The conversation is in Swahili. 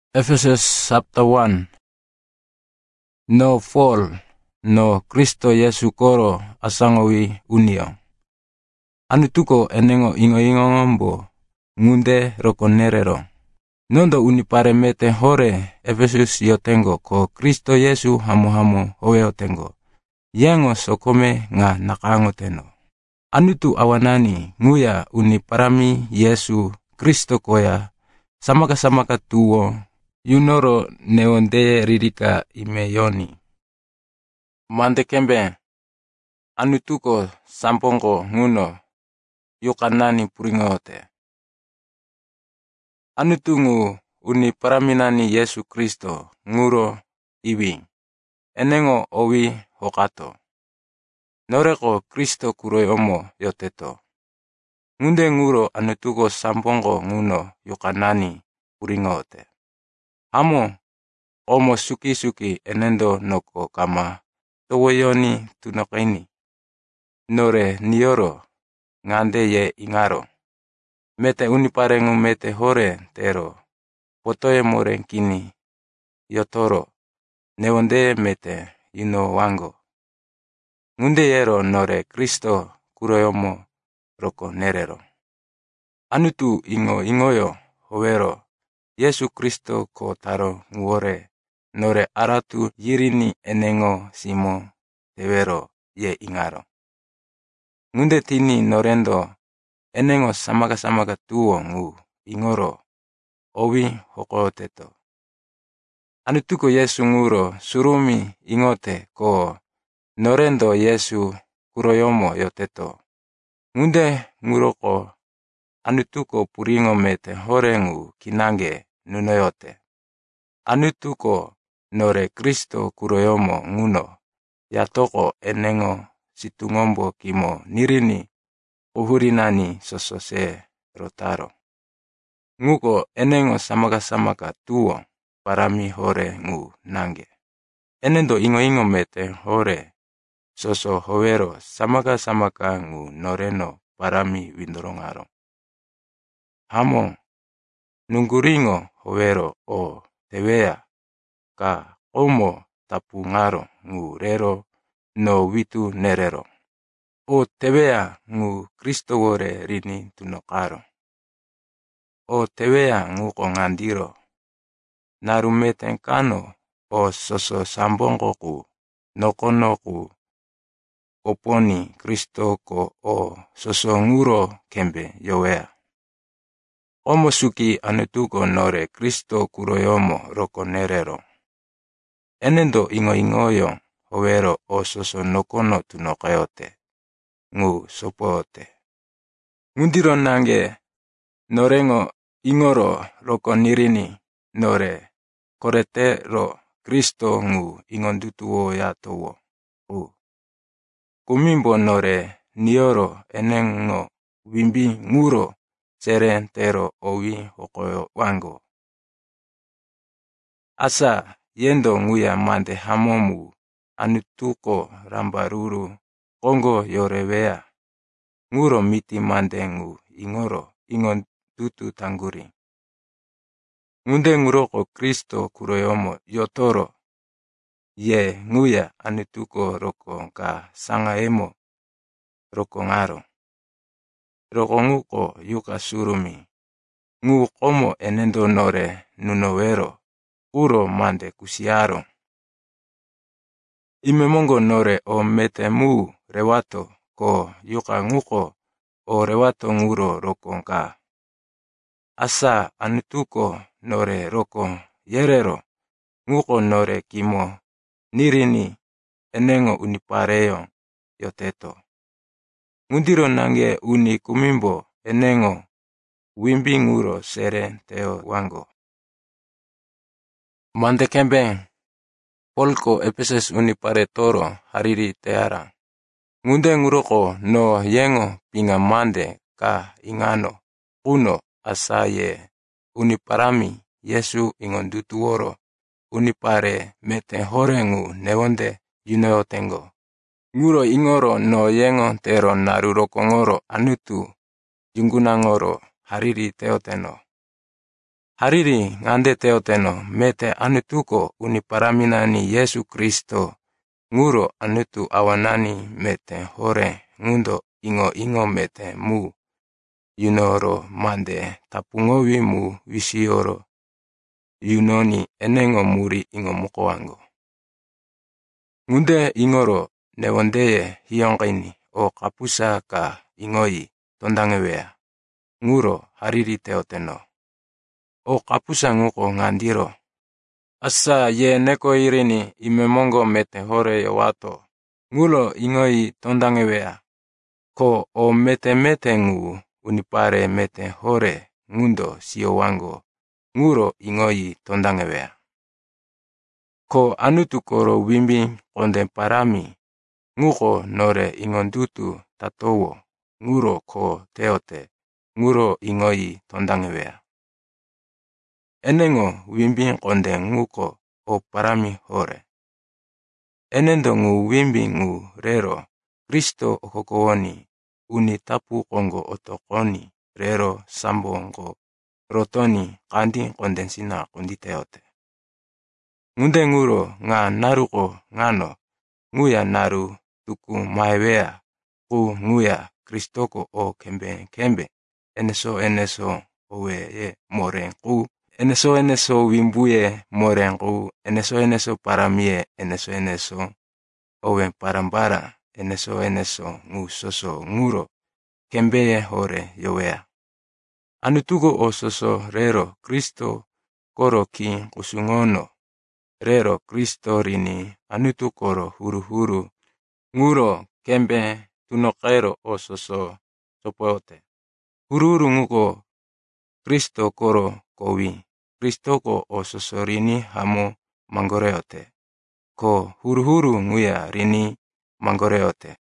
Efesus chapter 1. No fall, no Kristo Yesu koro asangowi unio. Anutuko enengo ingo ngunde rokonerero. Nondo unipare mete hore Efesus yotengo ko Kristo Yesu hamu howeotengo. Yengo sokome nga nakango teno. Anutu awanani nguya uniparami Yesu Kristo koya samaka tuwo yunoro neonde ririka imeyoni. Mande kembe anutuko sampongo nguno yukanani puringote. Anutungu uniparaminani Yesu Kristo nguro iwi. Enengo owi hokato. Noreko Kristo kuroi omo yoteto. Ngunde nguro anutuko sampongo nguno yukanani puringote. Hamo omo suki enendo noko kama towoyoni tunokaini. Nore nioro ngande ye ingaro. Mete uniparengu mete hore tero. Potoye morenkini yotoro. Neonde mete ino wango. Ngunde yero nore Kristo kuroyomo roko nerero. Anutu ingoyo hovero. Yesu Kristo ko taro nguore nore aratu yirini enengo simo tewero ye ingaro. Ngunde tini norendo enengo samaka tuwo ngu ingoro owi hokoteto. Anutuko Yesu nguro surumi ingote ko norendo Yesu kuroyomo yoteto. Ngunde nguroko anutuko puringo mete horengu kinange nunoyote. Anutuko nore Kristo kuroyomo nguno yatoko enengo situngombo kimo nirini uhurinani sosose rotaro. Nguko enengo samaka tuwo parami hore ngu nange. Enendo ingo mete hore soso hovero samaka ngu noreno parami windorongaro. Hamo nunguringo hovero o tewea ka omo tapungaro ngu rero no witu nerero. O tewea ngu Kristo wore rini tunokaro. O tewea ngu kongandiro. Narumetenkano o soso sambongoku nokonoku koponi Kristo ko o soso nguro kembe yowea. Omo suki anutuko nore Kristo kuroyomo roko nerero. Enendo ingoyo hovero o soso nokono tunokayote. Ngu sopote. Ngundiro nange norengo ingoro roko nirini nore koretero Kristo ngu ingondutuwo yatowo. Kumimbo nore nioro enengo wimbi nguro seren tero owi hokoyo wango. Asa yendo nguya mande hamomu anutuko rambaruru kongo yorewea. Nguro miti mande ngu ingoro ingon tutu tangguri. Ngunde nguroko Kristo kuroyomo yotoro. Ye nguya anutuko roko nka sangaemo roko ngaro. Roko nguko yuka surumi. Ngu komo enendo nore nunowero. Uro mande kusiaro. Imemongo nore o metemu rewato ko yuka nguko o rewato nguro roko nka. Asa anutuko nore roko yerero. Nguko nore kimo nirini enengo unipareyo yoteto. Ngundiro nange uni kumimbo enengo wimbi nguro sere teo wango. Mande kembeng polko Efesus unipare toro hariri teara. Ngunde nguroko no yengo pinga mande ka ingano kuno asaye uniparami Yesu ingondutuworo unipare mete horengu neonde yunoyotengo. Nguro ingoro no yengo tero naruroko ngoro anutu jungunangoro hariri teoteno. Hariri ngande teoteno mete Anutuko uni paraminani Yesu Kristo nguro Anutu awanani mete hore ngundo ingo mete mu yunoro mande tapungowi mu wisioro yunoni enengo muri ingo mukoango. Ngunde ingoro newondeye hiyongini o kapusa ka ingoi tondangewea nguro hariri teoteno. O kapusa nguko ngandiro. Asa ye neko irini imemongo mete hore yowato. Ngulo ingoi tondangewea. Ko o mete ngu unipare mete hore ngundo siyo wango. Nguro ingoi tondangewea. Ko Anutu koro wimbi konde parami. Nguko nore ingondutu tatowo. Nguro ko teote. Nguro ingoi tondangewea. Enengo wimbi konde nguko o parami hore. Enendo ngu wimbi ngu rero Kristo okokowoni uni tapu kongo otokoni rero sambongo rotoni kandi kondensina konditeote. Ngunde nguro nga naruko ngano nguya naru tuku maewea ku nguya Kristoko o kembe eneso owe ye morengu. Eneso wimbuye morengu, eneso paramie, eneso owen parambara, eneso ngu soso nguro, kembeye hore yowea. Anutugo o soso rero Kristo koro ki kusungono, rero Kristo rini Anutu koro huru, nguro kembe tunokero o soso sopote. Huru nguko Kristo koro kowi. Kristoko o soso rini hamo mangoreote. Ko huru nguya rini mangoreote.